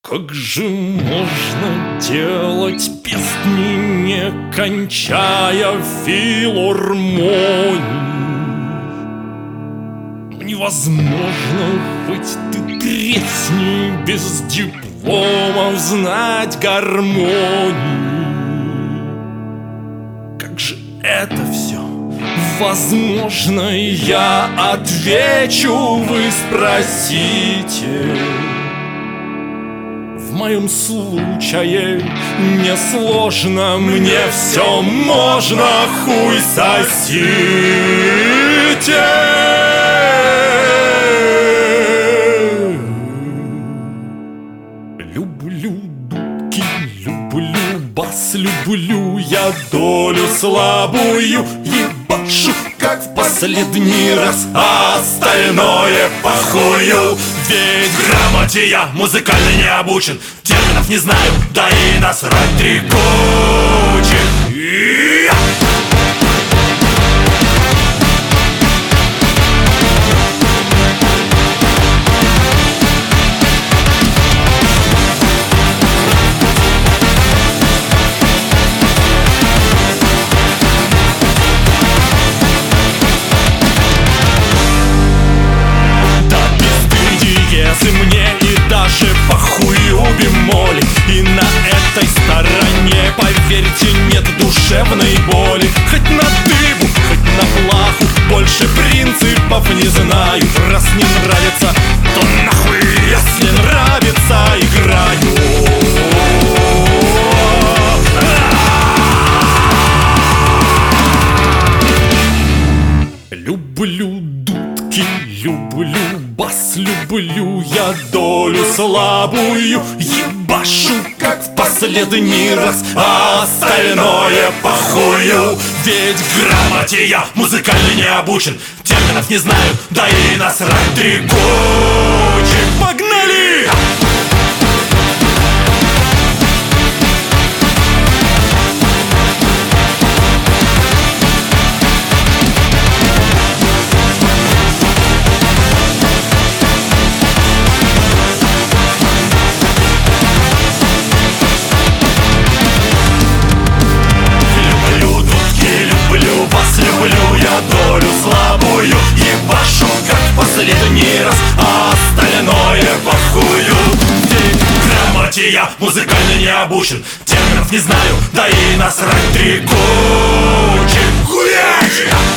Как же можно делать песни, не кончая филармонии? Невозможно, хоть ты тресни, без дипломов знать гармонии. Как же это все возможно? Я отвечу, вы спросите. В моем случае несложно, мне все можно, хуй сосите. Люблю дудки, люблю бас, люблю я долю слабую, ебашу, как в последний раз, а остальное похую. Ведь в грамоте я музыкально не обучен, терминов не знаю, да и насрать три кучи. Мне и даже похую бемоли. И на этой стороне, поверьте, нет душевной боли. Хоть на дыбу, хоть на плаху, больше принципов не знаю. Раз не нравится, то нахуй, если нравится, играю. Люблю дудки, люблю бас, люблю я долю слабую, ебашу, как в последний раз, а остальное похую. Ведь в грамоте я музыкально не обучен, терминов не знаю, да и насрать три кучи. Погнали! Люблю я долю слабую, ебашу, как в последний раз, а остальное похую. Ведь в грамоте я музыкально не обучен, терминов не знаю, да и насрать три кучи. Хуяч!